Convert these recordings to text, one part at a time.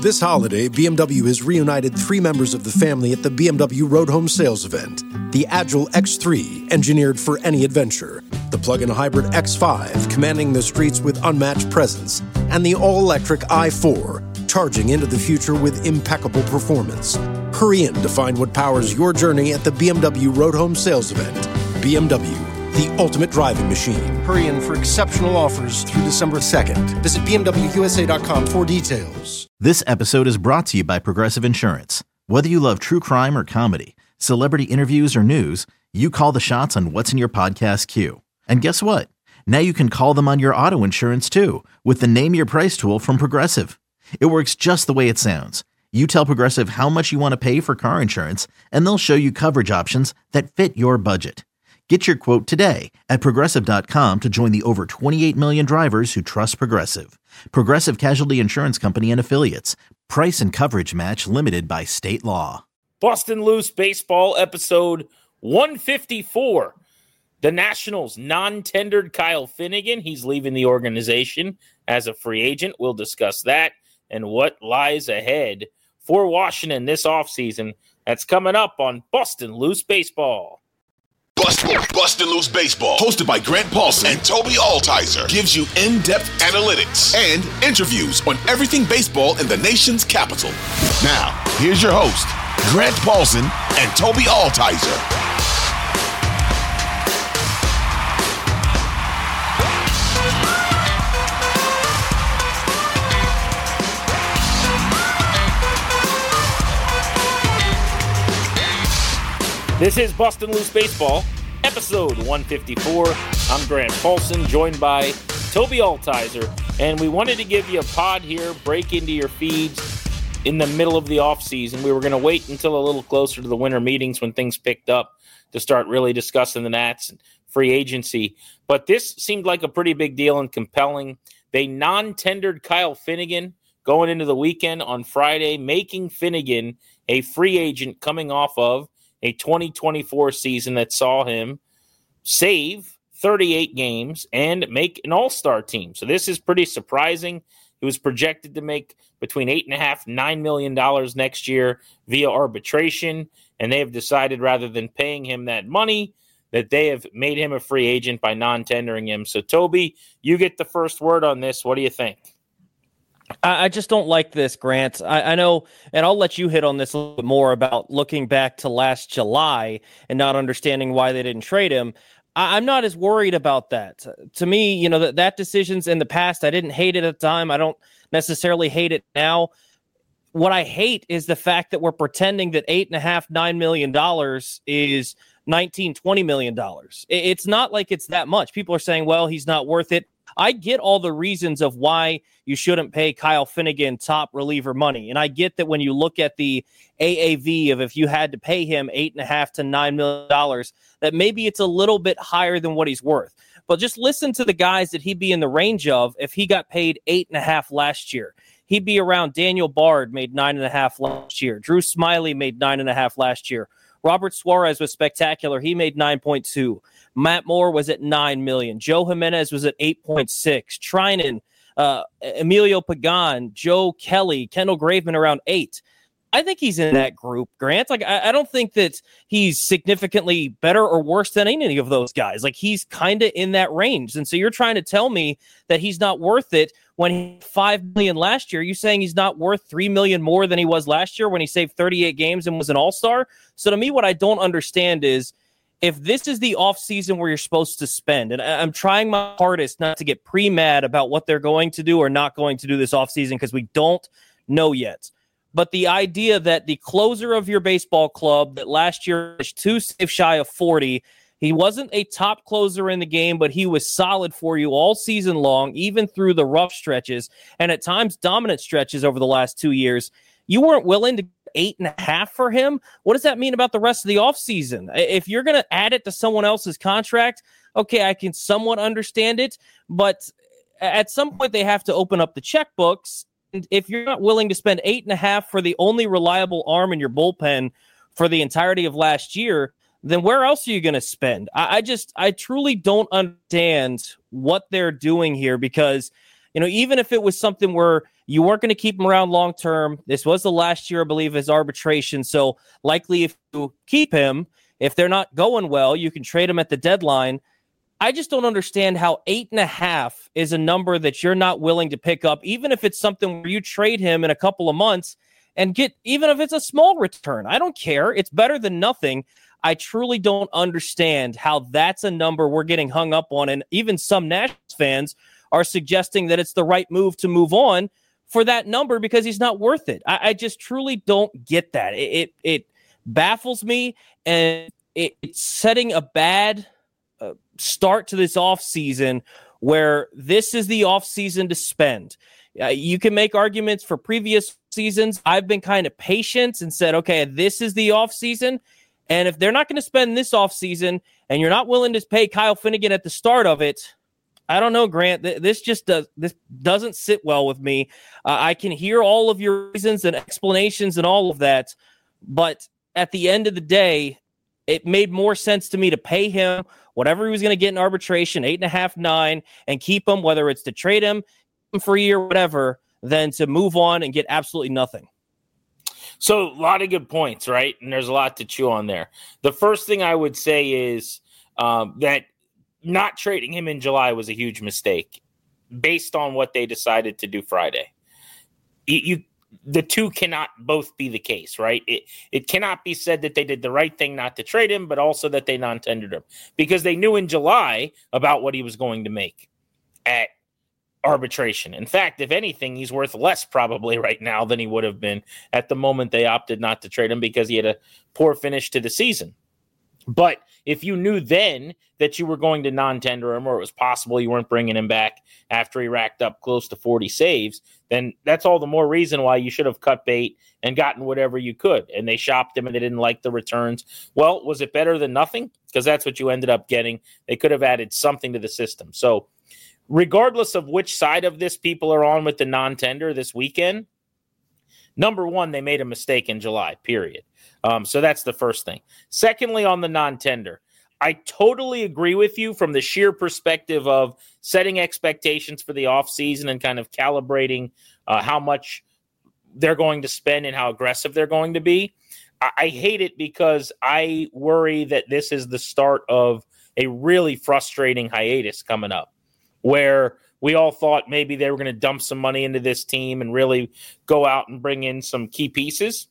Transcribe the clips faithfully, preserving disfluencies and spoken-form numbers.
This holiday, B M W has reunited three members of the family at the B M W Road Home Sales event. The Agile X three, engineered for any adventure. The plug-in hybrid X five, commanding the streets with unmatched presence. And the all-electric i four, charging into the future with impeccable performance. Hurry in to find what powers your journey at the B M W Road Home Sales event. B M W, the ultimate driving machine. Hurry in for exceptional offers through December second. Visit B M W U S A dot com for details. This episode is brought to you by Progressive Insurance. Whether you love true crime or comedy, celebrity interviews or news, you call the shots on what's in your podcast queue. And guess what? Now you can call them on your auto insurance too with the Name Your Price tool from Progressive. It works just the way it sounds. You tell Progressive how much you want to pay for car insurance, and they'll show you coverage options that fit your budget. Get your quote today at Progressive dot com to join the over twenty-eight million drivers who trust Progressive. Progressive Casualty Insurance Company and Affiliates. Price and coverage match limited by state law. Bustin' Loose Baseball episode one fifty-four. The Nationals non-tendered Kyle Finnegan. He's leaving the organization as a free agent. We'll discuss that and what lies ahead for Washington this offseason. That's coming up on Bustin' Loose Baseball. Bustin', Bustin' Loose Baseball, hosted by Grant Paulson and Toby Altizer, gives you in-depth analytics and interviews on everything baseball in the nation's capital. Now, here's your host, Grant Paulson and Toby Altizer. This is Bustin' Loose Baseball, episode one fifty-four. I'm Grant Paulson, joined by Toby Altizer, and we wanted to give you a pod here, break into your feeds in the middle of the offseason. We were going to wait until a little closer to the winter meetings when things picked up to start really discussing the Nats and free agency, but this seemed like a pretty big deal and compelling. They non-tendered Kyle Finnegan going into the weekend on Friday, making Finnegan a free agent coming off of a twenty twenty-four season that saw him save thirty-eight games and make an all-star team. So this is pretty surprising. He was projected to make between eight and a half, nine million dollars next year via arbitration, and they have decided rather than paying him that money, that they have made him a free agent by non-tendering him. So Toby, you get the first word on this. What do you think? I just don't like this, Grant. I, I know, and I'll let you hit on this a little bit more about looking back to last July and not understanding why they didn't trade him. I, I'm not as worried about that. To me, you know, that, that decision's in the past. I didn't hate it at the time. I don't necessarily hate it now. What I hate is the fact that we're pretending that eight and a half, nine million dollars is nineteen, twenty million dollars. It, it's not like it's that much. People are saying, well, he's not worth it. I get all the reasons of why you shouldn't pay Kyle Finnegan top reliever money. And I get that when you look at the A A V of if you had to pay him eight and a half to nine million dollars, that maybe it's a little bit higher than what he's worth. But just listen to the guys that he'd be in the range of if he got paid eight and a half last year. He'd be around Daniel Bard, made nine and a half last year. Drew Smiley made nine and a half last year. Robert Suarez was spectacular. He made nine point two. Matt Moore was at nine million. Joe Jimenez was at eight point six. Trinan, uh, Emilio Pagan, Joe Kelly, Kendall Graveman around eight. I think he's in that group, Grant. Like, I, I don't think that he's significantly better or worse than any of those guys. Like, he's kind of in that range. And so you're trying to tell me that he's not worth it when he had five million dollars last year. You're saying he's not worth three million dollars more than he was last year when he saved thirty-eight games and was an all-star? So to me, what I don't understand is if this is the offseason where you're supposed to spend, and I'm trying my hardest not to get pre-mad about what they're going to do or not going to do this offseason because we don't know yet. But the idea that the closer of your baseball club that last year was two saves shy of forty, he wasn't a top closer in the game, but he was solid for you all season long, even through the rough stretches and at times dominant stretches over the last two years. You weren't willing to eight and a half for him. What does that mean about the rest of the offseason? If you're going to add it to someone else's contract, okay, I can somewhat understand it, but at some point they have to open up the checkbooks. And if you're not willing to spend eight and a half for the only reliable arm in your bullpen for the entirety of last year, then where else are you going to spend? I, I just, I truly don't understand what they're doing here because You know, even if it was something where you weren't going to keep him around long term, this was the last year, I believe, his arbitration. So likely if you keep him, if they're not going well, you can trade him at the deadline. I just don't understand how eight and a half is a number that you're not willing to pick up, even if it's something where you trade him in a couple of months and get, even if it's a small return. I don't care. It's better than nothing. I truly don't understand how that's a number we're getting hung up on. And even some Nationals fans are suggesting that it's the right move to move on for that number because he's not worth it. I, I just truly don't get that. It, it, it baffles me, and it, it's setting a bad uh, start to this offseason where this is the offseason to spend. Uh, you can make arguments for previous seasons. I've been kind of patient and said, okay, this is the offseason. And if they're not going to spend this offseason and you're not willing to pay Kyle Finnegan at the start of it, I don't know, Grant. Th- this just does this doesn't sit well with me. Uh, I can hear all of your reasons and explanations and all of that, but at the end of the day, it made more sense to me to pay him whatever he was going to get in arbitration, eight and a half, nine, and keep him, whether it's to trade him for a year, whatever, than to move on and get absolutely nothing. So a lot of good points, right? And there's a lot to chew on there. The first thing I would say is um, that not trading him in July was a huge mistake based on what they decided to do Friday. You, you the two cannot both be the case, right? It it cannot be said that they did the right thing not to trade him, but also that they non-tendered him because they knew in July about what he was going to make at arbitration. In fact, if anything, he's worth less probably right now than he would have been at the moment they opted not to trade him because he had a poor finish to the season. But if you knew then that you were going to non-tender him or it was possible you weren't bringing him back after he racked up close to forty saves, then that's all the more reason why you should have cut bait and gotten whatever you could. And they shopped him and they didn't like the returns. Well, was it better than nothing? Because that's what you ended up getting. They could have added something to the system. So regardless of which side of this people are on with the non-tender this weekend, number one, they made a mistake in July, period. Um, so that's the first thing. Secondly, on the non-tender, I totally agree with you from the sheer perspective of setting expectations for the offseason and kind of calibrating uh, how much they're going to spend and how aggressive they're going to be. I-, I hate it because I worry that this is the start of a really frustrating hiatus coming up where we all thought maybe they were going to dump some money into this team and really go out and bring in some key pieces,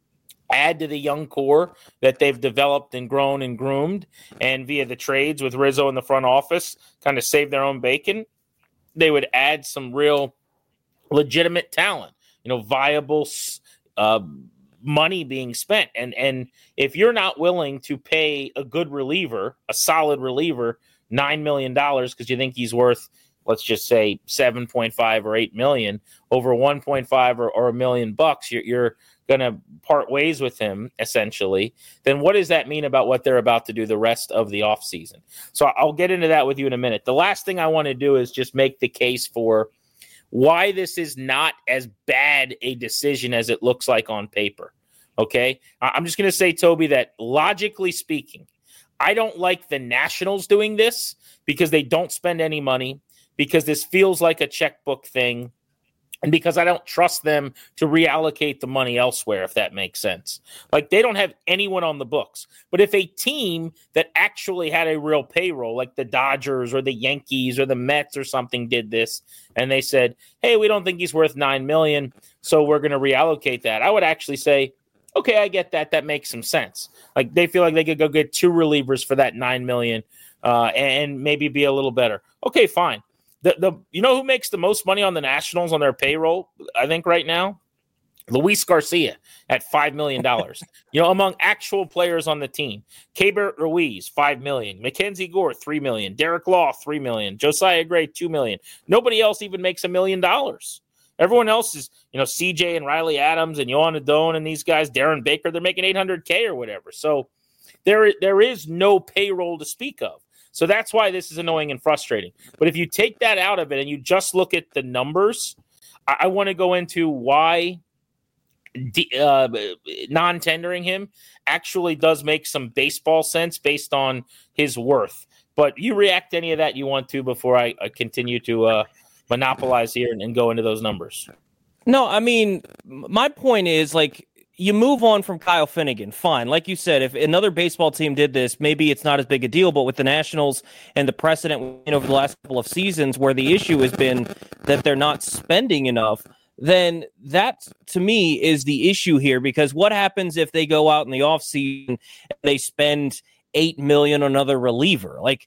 add to the young core that they've developed and grown and groomed, and via the trades with Rizzo in the front office, kind of save their own bacon. They would add some real legitimate talent, you know, viable uh, money being spent. And, and if you're not willing to pay a good reliever, a solid reliever, nine million dollars because you think he's worth, let's just say seven point five or eight million over one point five or, or a million bucks, you're, you're going to part ways with him essentially, then what does that mean about what they're about to do the rest of the offseason? So I'll get into that with you in a minute. The last thing I want to do is just make the case for why this is not as bad a decision as it looks like on paper. Okay. I'm just going to say, Toby, that logically speaking, I don't like the Nationals doing this because they don't spend any money, because this feels like a checkbook thing, and because I don't trust them to reallocate the money elsewhere, if that makes sense. Like, they don't have anyone on the books. But if a team that actually had a real payroll, like the Dodgers or the Yankees or the Mets or something did this, and they said, hey, we don't think he's worth nine million dollars, so we're going to reallocate that, I would actually say, okay, I get that. That makes some sense. Like, they feel like they could go get two relievers for that nine million dollars uh, and maybe be a little better. Okay, fine. The the you know who makes the most money on the Nationals on their payroll, I think, right now? Luis Garcia at five million dollars. You know, among actual players on the team. Keibert Ruiz, five million dollars. Mackenzie Gore, three million dollars. Derek Law, three million dollars. Josiah Gray, two million dollars. Nobody else even makes a million dollars. Everyone else is, you know, C J and Riley Adams and Yohan Adon and these guys, Darren Baker, they're making eight hundred K or whatever. So there, there is no payroll to speak of. So that's why this is annoying and frustrating. But if you take that out of it and you just look at the numbers, I, I want to go into why de- uh, non-tendering him actually does make some baseball sense based on his worth. But you react to any of that you want to before I, I continue to uh, monopolize here and, and go into those numbers. No, I mean, my point is, like, you move on from Kyle Finnegan, fine. Like you said, if another baseball team did this, maybe it's not as big a deal. But with the Nationals and the precedent over the last couple of seasons where the issue has been that they're not spending enough, then that, to me, is the issue here. Because what happens if they go out in the offseason and they spend eight million dollars on another reliever? Like,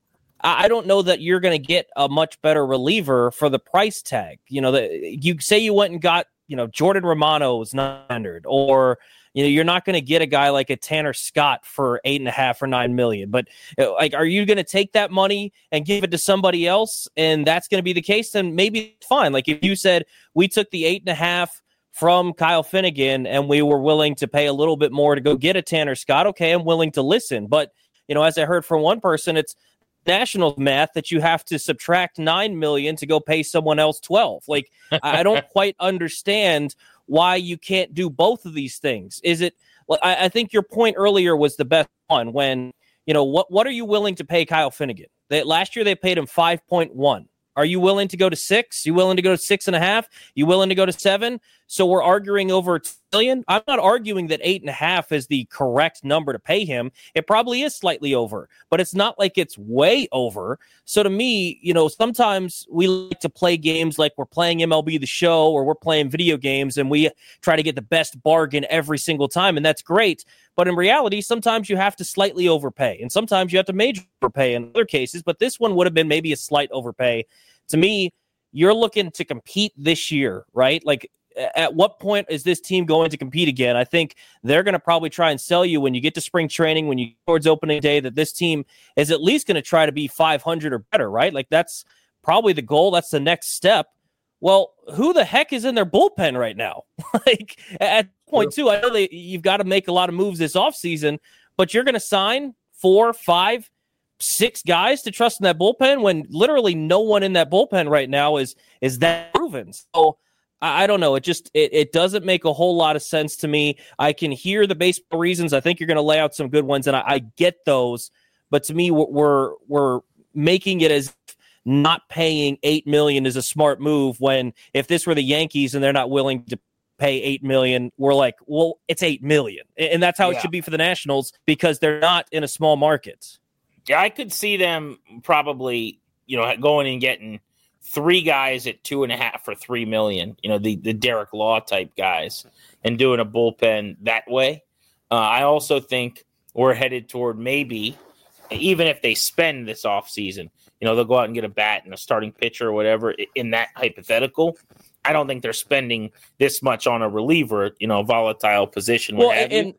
I don't know that you're going to get a much better reliever for the price tag. You know, the, you say you went and got, you know, Jordan Romano's nine hundred, or, you know, you're not going to get a guy like a Tanner Scott for eight and a half or nine million. But like, are you going to take that money and give it to somebody else? And that's going to be the case. Then maybe it's fine. Like if you said we took the eight and a half from Kyle Finnegan and we were willing to pay a little bit more to go get a Tanner Scott. Okay. I'm willing to listen. But, you know, as I heard from one person, it's Nationals math that you have to subtract nine million to go pay someone else twelve. Like, I don't quite understand why you can't do both of these things. Is it, well, I, I think your point earlier was the best one when, you know, what, what are you willing to pay Kyle Finnegan? They, last year they paid him five point one. Are you willing to go to six? You willing to go to six and a half? You willing to go to seven? So we're arguing over a million. I'm not arguing that eight and a half is the correct number to pay him. It probably is slightly over, but it's not like it's way over. So to me, you know, sometimes we like to play games like we're playing M L B The Show or we're playing video games and we try to get the best bargain every single time. And that's great. But in reality, sometimes you have to slightly overpay and sometimes you have to major overpay in other cases. But this one would have been maybe a slight overpay. To me, you're looking to compete this year, right? Like, at what point is this team going to compete again? I think they're going to probably try and sell you when you get to spring training, when you get towards opening day, that this team is at least going to try to be five hundred or better, right? Like, that's probably the goal. That's the next step. Well, who the heck is in their bullpen right now? Like, at point two, I know that you've got to make a lot of moves this offseason, but you're going to sign four, five, six guys to trust in that bullpen when literally no one in that bullpen right now is is that proven. So I, I don't know. It just it, it doesn't make a whole lot of sense to me. I can hear the baseball reasons. I think you're going to lay out some good ones, and I, I get those. But to me, we're we're making it as not paying eight million is a smart move. When if this were the Yankees and they're not willing to pay eight million, we're like, well, it's eight million, and that's how yeah. it should be for the Nationals because they're not in a small market. Yeah, I could see them probably, you know, going and getting three guys at two and a half for three million. You know, the the Derek Law type guys, and doing a bullpen that way. Uh, I also think we're headed toward maybe, even if they spend this offseason, you know, they'll go out and get a bat and a starting pitcher or whatever. In that hypothetical, I don't think they're spending this much on a reliever, you know, volatile position. Well, and. and-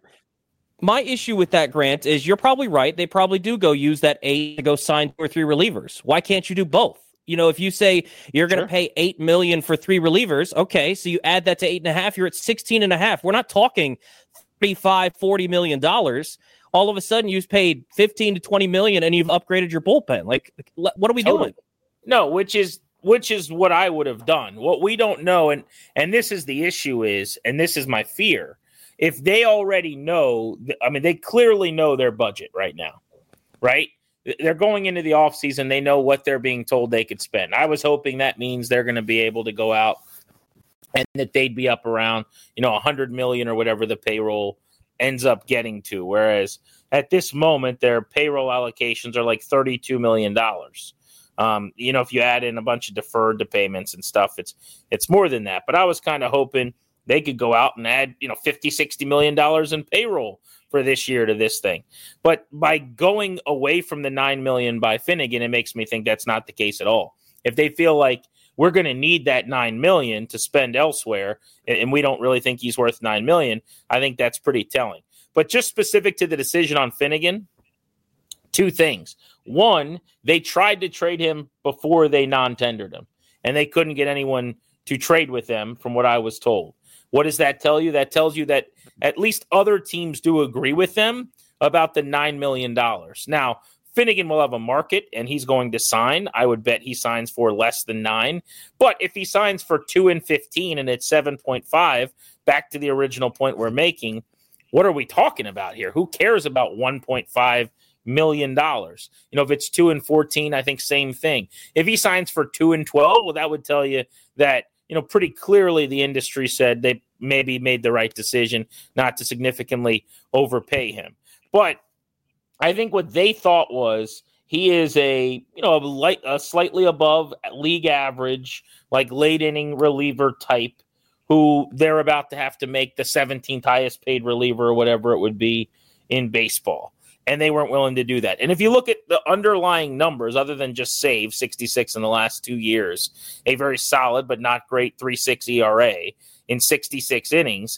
My issue with that, Grant, is you're probably right. They probably do go use that eight to go sign two or three relievers. Why can't you do both? You know, if you say you're going to sure. pay eight million for three relievers, okay, so you add that to eight and a half, you're at sixteen and a half. We're not talking thirty-five, forty million dollars. All of a sudden, you've paid fifteen to twenty million, and you've upgraded your bullpen. Like, what are we totally. doing? No, which is which is what I would have done. What we don't know, and and this is the issue is, and this is my fear. If they already know, I mean, they clearly know their budget right now, right? They're going into the offseason. They know what they're being told they could spend. I was hoping that means they're going to be able to go out and that they'd be up around, you know, one hundred million or whatever the payroll ends up getting to. Whereas at this moment, their payroll allocations are like thirty-two million dollars. Um, you know, if you add in a bunch of deferred to payments and stuff, it's it's more than that. But I was kind of hoping they could go out and add, you know, fifty, sixty million dollars in payroll for this year to this thing. But by going away from the nine million by Finnegan, it makes me think that's not the case at all. If they feel like we're going to need that nine million to spend elsewhere, and we don't really think he's worth nine million, I think that's pretty telling. But just specific to the decision on Finnegan, two things. One, they tried to trade him before they non-tendered him, and they couldn't get anyone to trade with them, from what I was told. What does that tell you? That tells you that at least other teams do agree with them about the nine million dollars. Now, Finnegan will have a market, and he's going to sign. I would bet he signs for less than nine. But if he signs for two and fifteen and it's seven point five, back to the original point we're making, what are we talking about here? Who cares about one point five million dollars. You know, if it's two and fourteen, I think same thing. If he signs for two and twelve, well, that would tell you that, you know, pretty clearly the industry said they maybe made the right decision not to significantly overpay him. But I think what they thought was he is a, you know, a, light, a slightly above league average, like late inning reliever type, who they're about to have to make the seventeenth highest paid reliever or whatever it would be in baseball. And they weren't willing to do that. And if you look at the underlying numbers, other than just save, sixty-six in the last two years, a very solid but not great three point six E R A in sixty-six innings,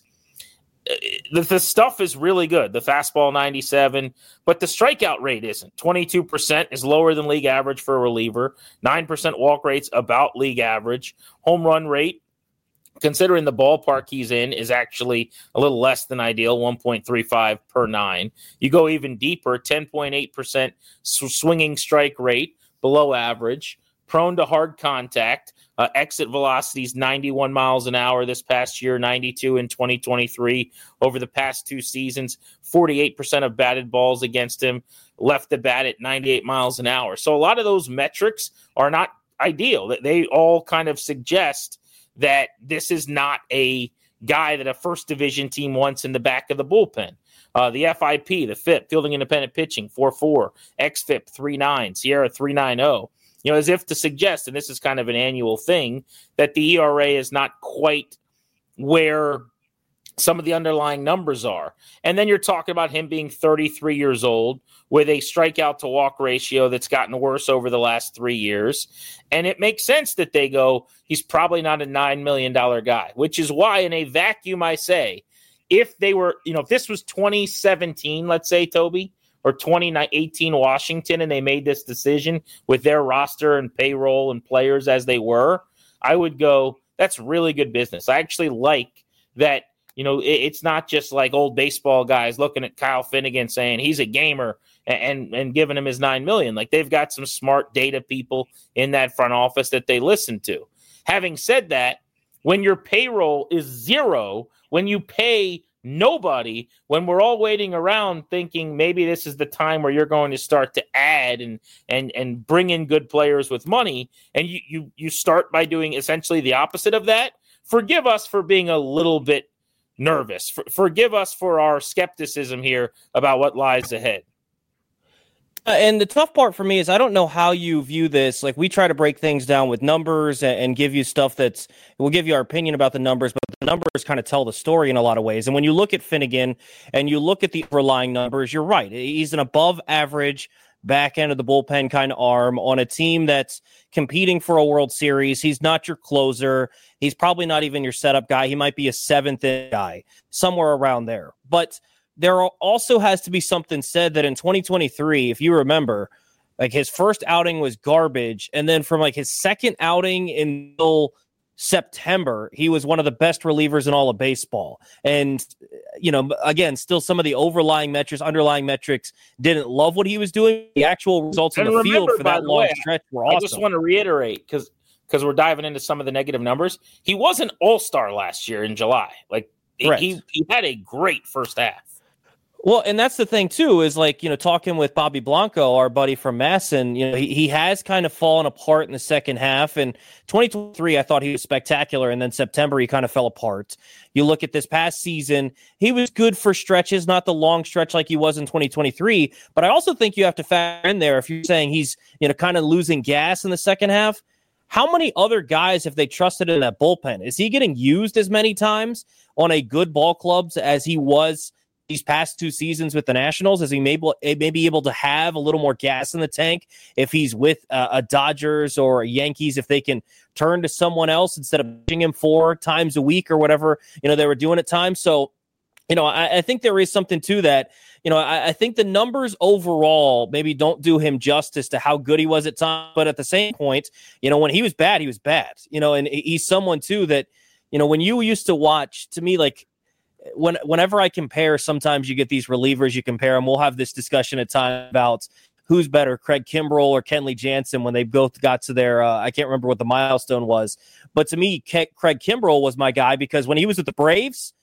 the, the stuff is really good. The fastball ninety-seven, but the strikeout rate isn't. twenty-two percent is lower than league average for a reliever. nine percent walk rate's about league average. Home run rate, considering the ballpark he's in, is actually a little less than ideal, one point three five per nine. You go even deeper, ten point eight percent swinging strike rate, below average, prone to hard contact, uh, exit velocities ninety-one miles an hour this past year, ninety-two in twenty twenty-three. Over the past two seasons, forty-eight percent of batted balls against him left the bat at ninety-eight miles an hour. So a lot of those metrics are not ideal. They all kind of suggest that this is not a guy that a first division team wants in the back of the bullpen. Uh, the F I P, the F I P, fielding independent pitching, four point four, X F I P, three point nine, Sierra, three point nine oh. You know, as if to suggest, and this is kind of an annual thing, that the E R A is not quite where some of the underlying numbers are. And then you're talking about him being thirty-three years old with a strikeout to walk ratio that's gotten worse over the last three years. And it makes sense that they go, he's probably not a nine million dollars guy, which is why in a vacuum, I say, if they were, you know, if this was twenty seventeen, let's say, Toby, or twenty eighteen Washington, and they made this decision with their roster and payroll and players as they were, I would go, that's really good business. I actually like that. You know, it's not just like old baseball guys looking at Kyle Finnegan saying he's a gamer and and giving him his nine million dollars. Like, they've got some smart data people in that front office that they listen to. Having said that, when your payroll is zero, when you pay nobody, when we're all waiting around thinking maybe this is the time where you're going to start to add and and and bring in good players with money, and you you you start by doing essentially the opposite of that, forgive us for being a little bit nervous. For, forgive us for our skepticism here about what lies ahead. Uh, and the tough part for me is I don't know how you view this. Like, we try to break things down with numbers and, and give you stuff that's, we'll give you our opinion about the numbers, but the numbers kind of tell the story in a lot of ways. And when you look at Finnegan and you look at the underlying numbers, you're right. He's an above average back end of the bullpen kind of arm on a team that's competing for a World Series. He's not your closer. He's probably not even your setup guy. He might be a seventh guy, somewhere around there. But there also has to be something said that in twenty twenty-three, if you remember, like, his first outing was garbage. And then from like his second outing until September, he was one of the best relievers in all of baseball. And, you know, again, still some of the overlying metrics, underlying metrics didn't love what he was doing. The actual results and in the remember, field for that long way, stretch were awesome. I just want to reiterate, because because we're diving into some of the negative numbers. He was an all-star last year in July. Like, he, he had a great first half. Well, and that's the thing, too, is like, you know, talking with Bobby Blanco, our buddy from Masson, you know, he, he has kind of fallen apart in the second half. And twenty twenty-three, I thought he was spectacular. And then September, he kind of fell apart. You look at this past season, he was good for stretches, not the long stretch like he was in twenty twenty-three. But I also think you have to factor in there, if you're saying he's, you know, kind of losing gas in the second half, how many other guys have they trusted in that bullpen? Is he getting used as many times on a good ball clubs as he was these past two seasons with the Nationals? Is he maybe, maybe able to have a little more gas in the tank if he's with uh, a Dodgers or a Yankees, if they can turn to someone else instead of pitching him four times a week or whatever, you know, they were doing at times. So, you know, I, I think there is something to that. You know, I, I think the numbers overall maybe don't do him justice to how good he was at times. But at the same point, you know, when he was bad, he was bad, you know, and he's someone too that, you know, when you used to watch, to me, like, When whenever I compare, sometimes you get these relievers, you compare them. We'll have this discussion at time about who's better, Craig Kimbrell or Kenley Jansen, when they both got to their, uh, I can't remember what the milestone was. But to me, Ke- Craig Kimbrell was my guy because when he was with the Braves,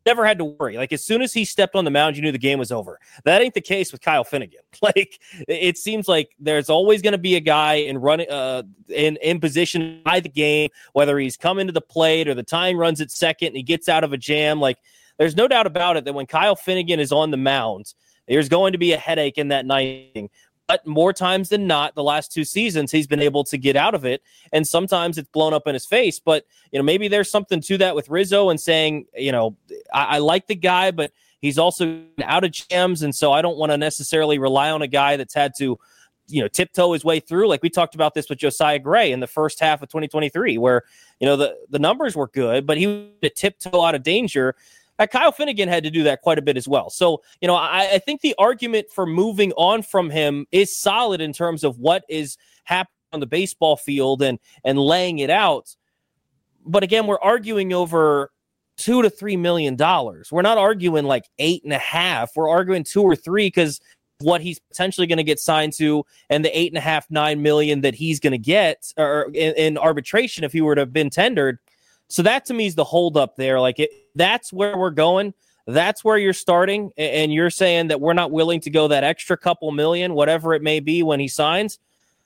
never had to worry. Like, as soon as he stepped on the mound, you knew the game was over. That ain't the case with Kyle Finnegan. Like, it seems like there's always going to be a guy in running uh, in, in position by the game, whether he's coming to the plate or the tying runs at second and he gets out of a jam. Like, there's no doubt about it that when Kyle Finnegan is on the mound, there's going to be a headache in that ninth. But more times than not, the last two seasons, he's been able to get out of it. And sometimes it's blown up in his face. But, you know, maybe there's something to that with Rizzo and saying, you know, I, I like the guy, but he's also out of jams. And so I don't want to necessarily rely on a guy that's had to, you know, tiptoe his way through. Like we talked about this with Josiah Gray in the first half of twenty twenty-three, where, you know, the, the numbers were good, but he was to tiptoe out of danger. Uh, Kyle Finnegan had to do that quite a bit as well. So, you know, I, I think the argument for moving on from him is solid in terms of what is happening on the baseball field and and laying it out. But again, we're arguing over two to three million dollars. We're not arguing like eight and a half. We're arguing two or three because what he's potentially going to get signed to and the eight and a half, nine million that he's going to get or in, in arbitration if he were to have been tendered. So that to me is the holdup there. Like it, that's where we're going. That's where you're starting. And you're saying that we're not willing to go that extra couple million, whatever it may be when he signs.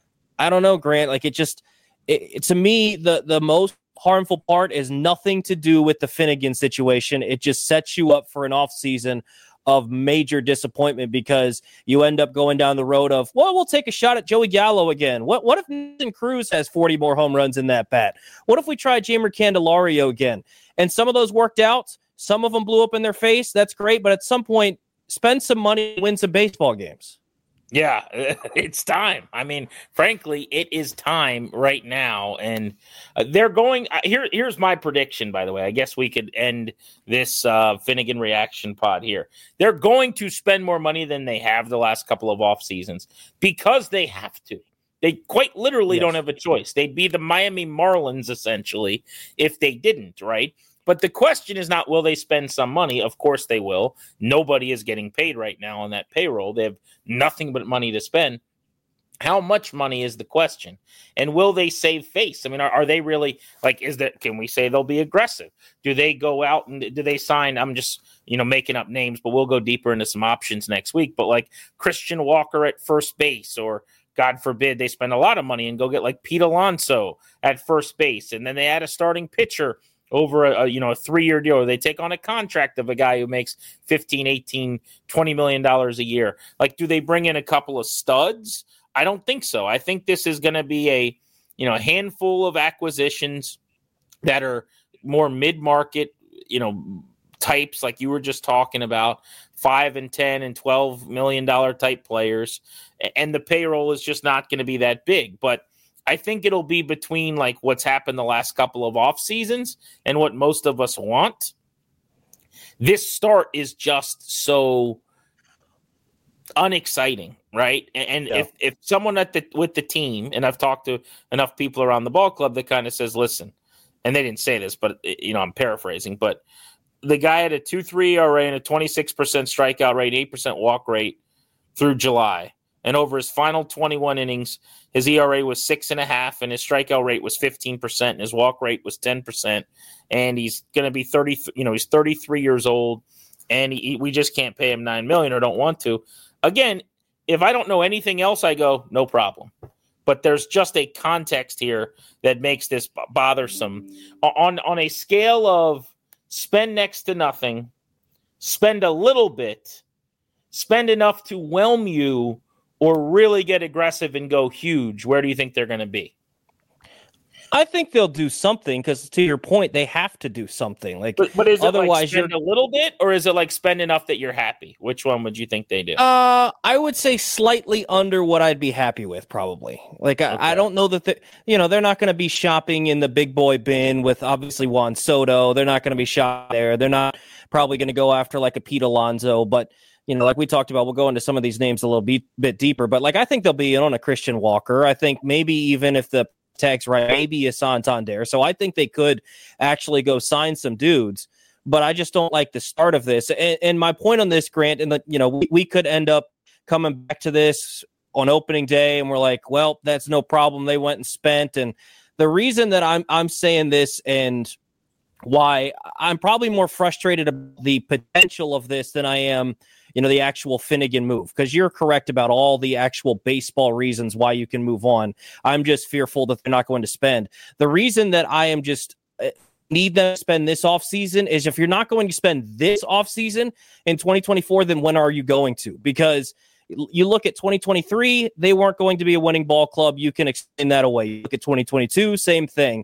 I don't know, Grant. Like it just, it, it, to me, the, the most harmful part is nothing to do with the Finnegan situation. It just sets you up for an off season of major disappointment because you end up going down the road of, well, we'll take a shot at Joey Gallo again. What what if Nelson Cruz has forty more home runs in that bat? What if we try Jeimer Candelario again? And some of those worked out. Some of them blew up in their face. That's great. But at some point, spend some money and win some baseball games. Yeah, it's time. I mean, frankly, it is time right now. And uh, they're going uh, – here. Here's my prediction, by the way. I guess we could end this uh, Finnegan reaction pod here. They're going to spend more money than they have the last couple of off seasons because they have to. They quite literally yes. don't have a choice. They'd be the Miami Marlins, essentially, if they didn't, right? But the question is not, will they spend some money? Of course they will. Nobody is getting paid right now on that payroll. They have nothing but money to spend. How much money is the question? And will they save face? I mean, are, are they really like, is that, can we say they'll be aggressive? Do they go out and do they sign? I'm just, you know, making up names, but we'll go deeper into some options next week. But like Christian Walker at first base, or God forbid they spend a lot of money and go get like Pete Alonso at first base. And then they add a starting pitcher over a, a you know a three-year deal, or they take on a contract of a guy who makes fifteen, eighteen, twenty million dollars a year. Like, do they bring in a couple of studs? I don't think so. I think this is going to be a you know a handful of acquisitions that are more mid-market, you know, types like you were just talking about, five and ten and twelve million dollar type players, and the payroll is just not going to be that big. But I think it'll be between like what's happened the last couple of off seasons and what most of us want. This start is just so unexciting, right? And yeah. if if someone at the with the team, and I've talked to enough people around the ball club that kind of says, listen, and they didn't say this, but you know I'm paraphrasing, but the guy had a two point three E R A and a twenty-six percent strikeout rate, eight percent walk rate through July. And over his final twenty-one innings, his E R A was six and a half, and his strikeout rate was fifteen percent, and his walk rate was ten percent. And he's going to be thirty. You know, he's thirty-three years old, and he, we just can't pay him nine million dollars or don't want to. Again, if I don't know anything else, I go no problem. But there's just a context here that makes this bothersome. On on a scale of spend next to nothing, spend a little bit, spend enough to whelm you, or really get aggressive and go huge, where do you think they're going to be? I think they'll do something because, to your point, they have to do something. Like, but, but is it otherwise like spend you're a little bit, or is it like spend enough that you're happy? Which one would you think they do? Uh, I would say slightly under what I'd be happy with, probably. Like, okay. I, I don't know that the, you know they're not going to be shopping in the big boy bin with obviously Juan Soto. They're not going to be shopping there. They're not probably going to go after like a Pete Alonso, but. You know, like we talked about, we'll go into some of these names a little bit, bit deeper, but like I think they'll be in on a Christian Walker. I think maybe even if the tag's right, maybe a Santander. So I think they could actually go sign some dudes, but I just don't like the start of this. And, and my point on this, Grant, and that you know we, we could end up coming back to this on opening day, and we're like, well, that's no problem. They went and spent, and the reason that I'm I'm saying this and why I'm probably more frustrated about the potential of this than I am, you know, the actual Finnegan move, because you're correct about all the actual baseball reasons why you can move on. I'm just fearful that they're not going to spend. The reason that I am just uh, need them to spend this offseason is if you're not going to spend this offseason in twenty twenty-four, then when are you going to? Because you look at twenty twenty-three, they weren't going to be a winning ball club. You can extend that away. You look at twenty twenty-two, same thing.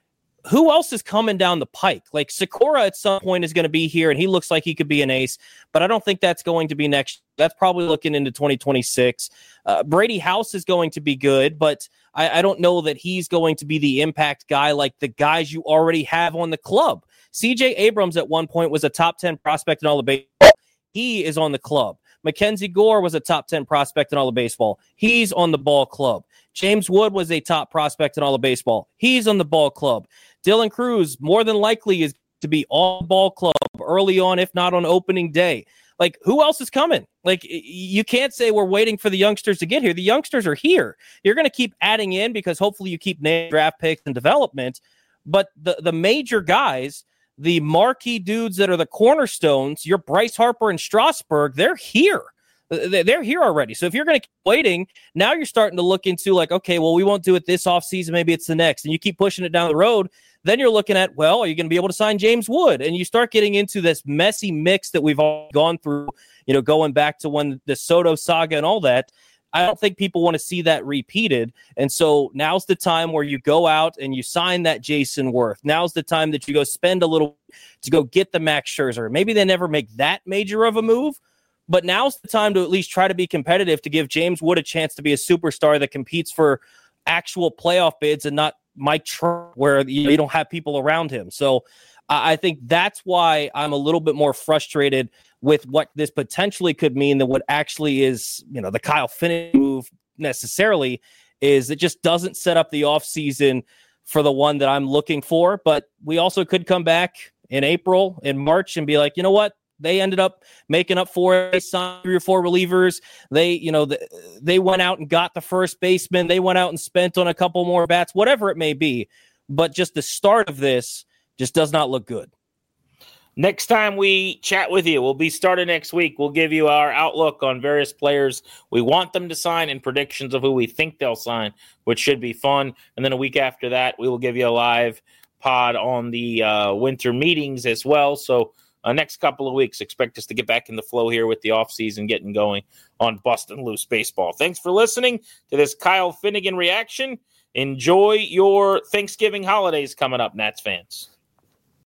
Who else is coming down the pike? Like Sakura at some point is going to be here, and he looks like he could be an ace, but I don't think that's going to be next. That's probably looking into twenty twenty-six. Uh, Brady House is going to be good, but I, I don't know that he's going to be the impact guy like the guys you already have on the club. C J Abrams at one point was a top ten prospect in all of baseball. He is on the club. Mackenzie Gore was a top ten prospect in all of baseball. He's on the ball club. James Wood was a top prospect in all of baseball. He's on the ball club. Dylan Cruz more than likely is to be on ball club early on, if not on opening day. Like, who else is coming? Like, you can't say we're waiting for the youngsters to get here. The youngsters are here. You're going to keep adding in because hopefully you keep naming draft picks and development. But the, the major guys, the marquee dudes that are the cornerstones, your Bryce Harper and Strasburg, they're here. They're here already. So if you're going to keep waiting, now you're starting to look into like, okay, well, we won't do it this offseason. Maybe it's the next. And you keep pushing it down the road. Then you're looking at, well, are you going to be able to sign James Wood? And you start getting into this messy mix that we've all gone through, you know, going back to when the Soto saga and all that. I don't think people want to see that repeated. And so now's the time where you go out and you sign that Jason Worth. Now's the time that you go spend a little to go get the Max Scherzer. Maybe they never make that major of a move, but now's the time to at least try to be competitive, to give James Wood a chance to be a superstar that competes for actual playoff bids and not Mike Trout, where you know, you don't have people around him. So uh, I think that's why I'm a little bit more frustrated with what this potentially could mean than what actually is, you know, the Kyle Finnegan move necessarily. Is it just doesn't set up the offseason for the one that I'm looking for. But we also could come back in April, in March, and be like, you know what? They ended up making up for it. They signed three or four relievers. They, you know, the, they went out and got the first baseman. They went out and spent on a couple more bats, whatever it may be. But just the start of this just does not look good. Next time we chat with you, we'll be starting next week. We'll give you our outlook on various players we want them to sign and predictions of who we think they'll sign, which should be fun. And then a week after that, we will give you a live pod on the uh, winter meetings as well. So Uh, next couple of weeks, expect us to get back in the flow here with the offseason getting going on Bustin' Loose Baseball. Thanks for listening to this Kyle Finnegan reaction. Enjoy your Thanksgiving holidays coming up, Nats fans.